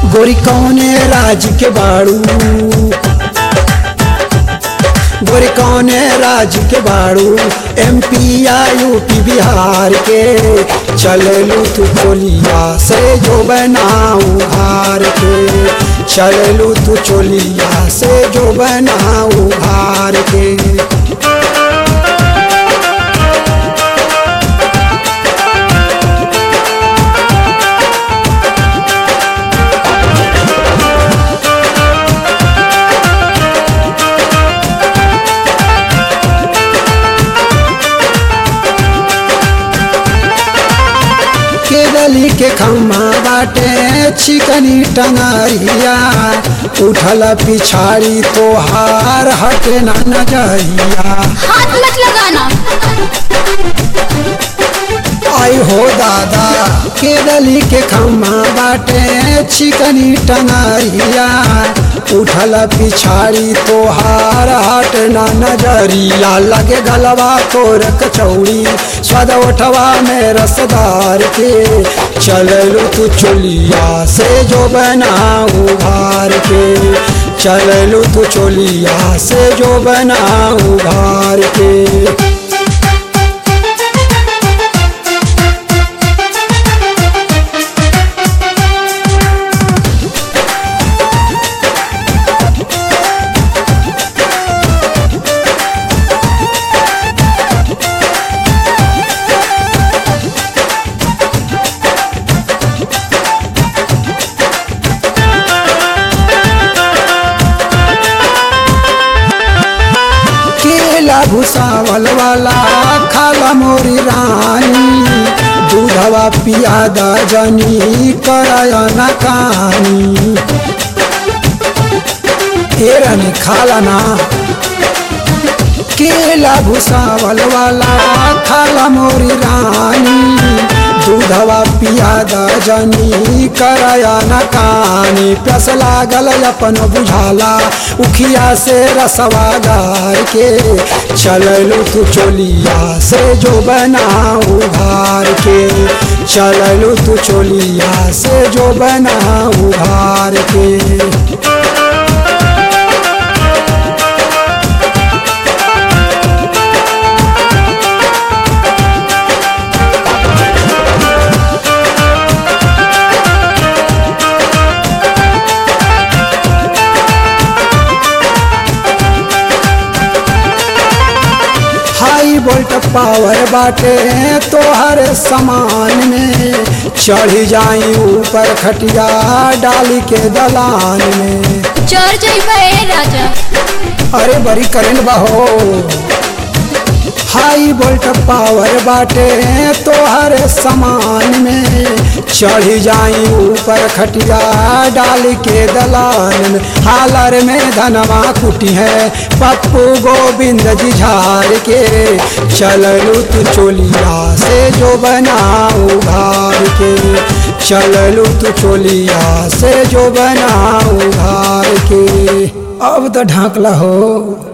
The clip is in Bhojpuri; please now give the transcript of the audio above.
गोरी कौने राज के बाड़ू, गोरी कौने राज के बाड़ू, एमपी या यूपी बिहार के। चललू तू चोलिया से जो बनाऊ हार के, चललू तू चोलिया से जो बनाऊ हार के। केरली के खम्मा बाटे चिकनी टंगरिया, उठल पिछाड़ी तो हार हटे ना नजरिया। हाथ मत लगाना। आई हो दादा केरली के खम्मा बाटे चिकनी टंगरिया, उठल पिछाड़ी तो हार हट ना नजरिया। लगे गलवा तोर कचौड़ी, स्वाद उठवा में रसदार के। चललू तू चोलिया से जो बनाऊ भार के, चललू तू चोलिया से जो बनाऊ भार के। भुसावल वाला खाला मोरी रानी, दूधवा पियादा जनी कराया न कहानी। एरनी खाला ना केला भुसावल वाला खाला मोरी रानी, दूधवा पियादा जनी कराया न कहानी। प्यास लागल अपन बुझाला उखिया से रसवा गार के। चललू तू चोलिया से जो बनाऊ भार के, चललू तू चोलिया से जो बनाऊ भार के। हाई वोल्ट पावर बाटे तोहर समान में, चढ़ी जाई ऊपर खटिया डाली के दलान में। चढ़ जाइबे राजा। अरे बड़ी करेंट बहो। हाई वोल्ट पावर बाटे तोहर समान में, चढ़ी जाई ऊपर खटिया डाल के दलान में। हालर में धनवा कुटी है पप्पू गोविंद जी झार के। चललू तू चोलिया से जो बनाऊ भार के, चललू तू चोलिया से जो बनाऊ भार के। अब तो ढाकला हो।